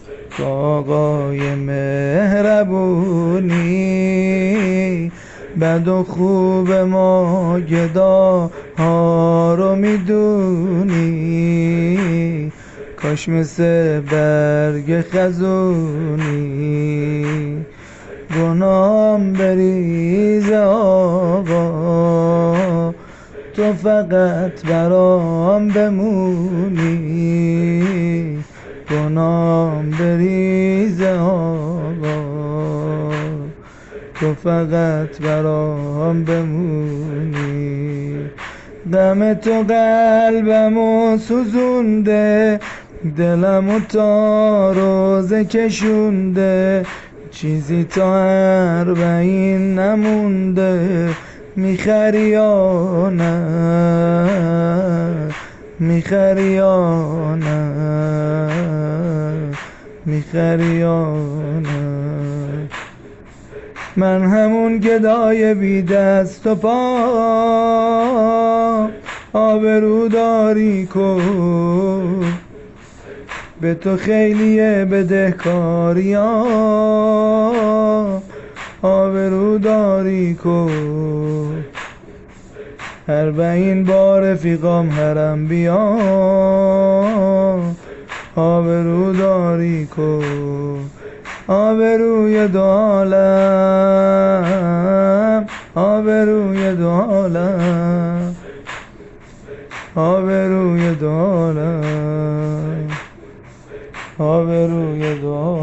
تو آقای مهربونی، بد و خوب ما گداها رو میدونی، کاش مثل برگ خزونی گناهم بریز آقا، تو فقط برام بمونی، گناهم بریز آقا، تو فقط برام بمونی. دم تو قلبمو سوزونده، دلمو تا روزه کشونده، چیزی تا 40 نمونده، میخری یا نه، میخری یا نه، میخری یا نه. من همون گدای بی دست و پا، آبروداری کن، به تو خیلی بدهکاریم، آبروداری کن. 40 بار رفیقام حرم بیام، آبروداری کن. آبروی دو عالم، آبروی دو عالم، آبروی دو عالم، آبروی دو عالم.